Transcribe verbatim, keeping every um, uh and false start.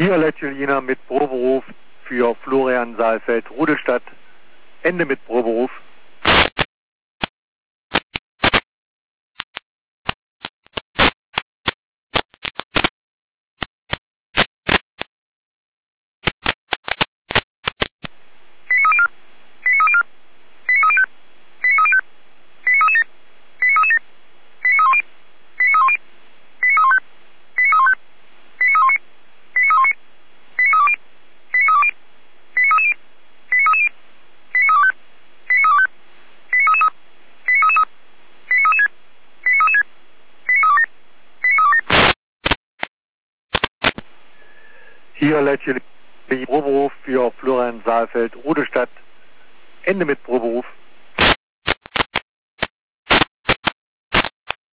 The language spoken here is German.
Hier Letschelina mit Proberuf für Florian Saalfeld, Rudelstadt. Ende mit Proberuf. Hier Letschelina mit Proberuf für Florian Saalfeld, Rudelstadt. Ende mit Proberuf.